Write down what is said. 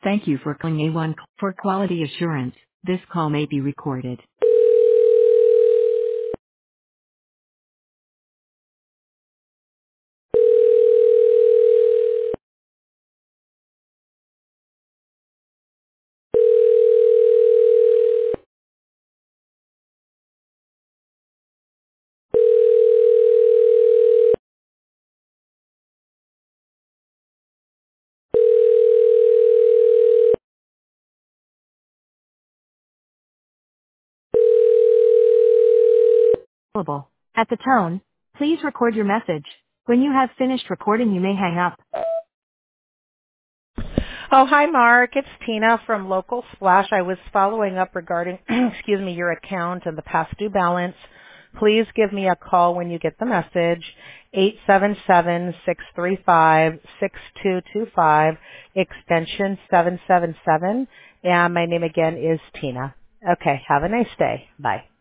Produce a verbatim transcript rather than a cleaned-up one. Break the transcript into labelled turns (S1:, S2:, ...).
S1: Thank you for calling A one. For quality assurance, this call may be recorded. Available. At the tone, please record your message. When you have finished recording, you may hang up.
S2: Oh, hi, Mark. It's Tina from Local Splash. I was following up regarding, excuse me, your account and the past due balance. Please give me a call when you get the message, eight seven seven, six three five, six two two five, extension seven seven seven. And my name again is Tina. Okay, have a nice day. Bye.